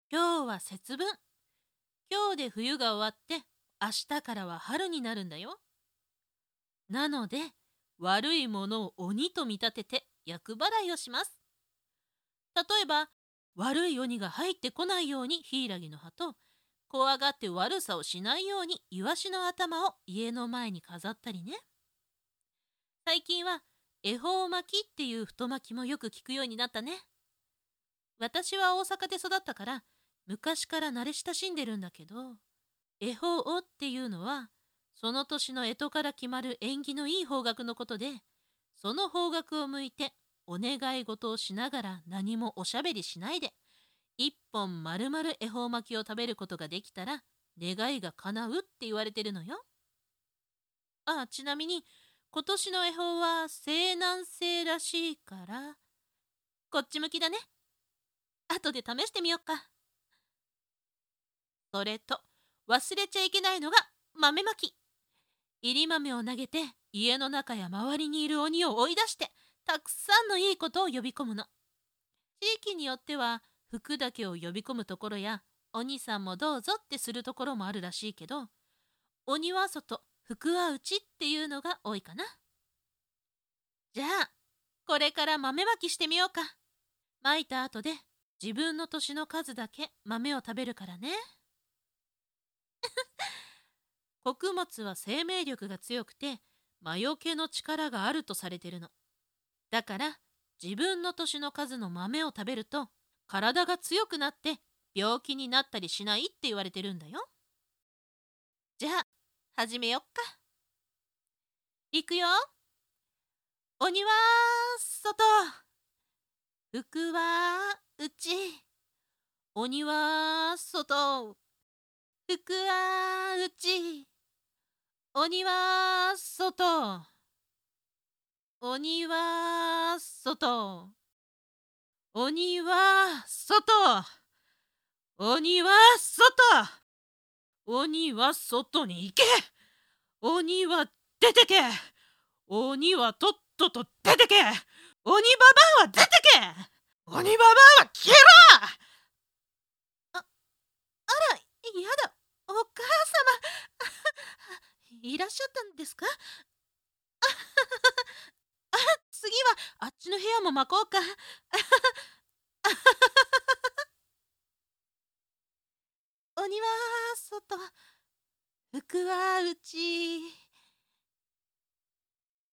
今日は節分。今日で冬が終わって明日からは春になるんだよ。なので悪いものを鬼と見立てて厄払いをします。例えば悪い鬼が入ってこないように柊の葉と、怖がって悪さをしないようにイワシの頭を家の前に飾ったりね。最近は恵方巻きっていう太巻きもよく聞くようになったね。私は大阪で育ったから昔から慣れ親しんでるんだけど、恵方っていうのはその年の干支から決まる縁起のいい方角のことで、その方角を向いてお願い事をしながら何もおしゃべりしないで一本丸々恵方巻きを食べることができたら願いが叶うって言われてるのよ。ちなみに今年の恵方は西南西らしいからこっち向きだね。後で試してみよっか。それと忘れちゃいけないのが豆まき。いり豆を投げて家の中や周りにいる鬼を追い出してたくさんのいいことを呼び込むの。地域によっては福だけを呼び込むところや鬼さんもどうぞってするところもあるらしいけど、鬼は外福は内っていうのが多いかな。じゃあこれから豆まきしてみようか。まいた後で自分の年の数だけ豆を食べるからね。穀物は生命力が強くて魔除けの力があるとされてるの。だから自分の年の数の豆を食べると体が強くなって病気になったりしないって言われてるんだよ。じゃあ始めよっか。いくよ。鬼は外、福は内。鬼は外、福は内。鬼は外、鬼は外、鬼は外、鬼は外、鬼は外に行け。鬼は出てけ。鬼はとっとと出てけ。鬼ババアは出てけ。鬼ババアは消えろ。あら、やだ、お母様いらっしゃったんですか。次はあっちの部屋も巻こうか。鬼は外、福は内。